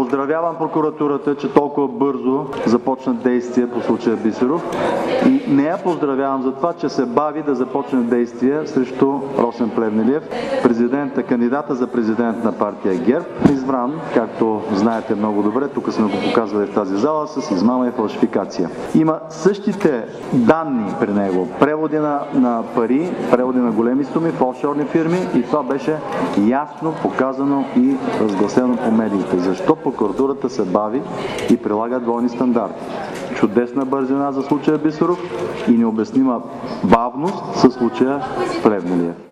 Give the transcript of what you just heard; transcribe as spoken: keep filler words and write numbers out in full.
Поздравявам прокуратурата, че толкова бързо започна действие по случая Бисеров и не я поздравявам за това, че се бави да започне действие срещу Росен Плевнелиев, президента, кандидата за президент на партия ГЕРБ, избран, както знаете много добре, тук сме го показвали в тази зала, с измама и фалшификация. Има същите данни при него, преводи на, на пари, преводи на големи суми в офшорни фирми и това беше ясно показано и разгласено по медиите. Защо прокуратурата се бави и прилага двойни стандарти? Чудесна бързина за случая Бисеров и необяснима бавност със случая Плевнелиев.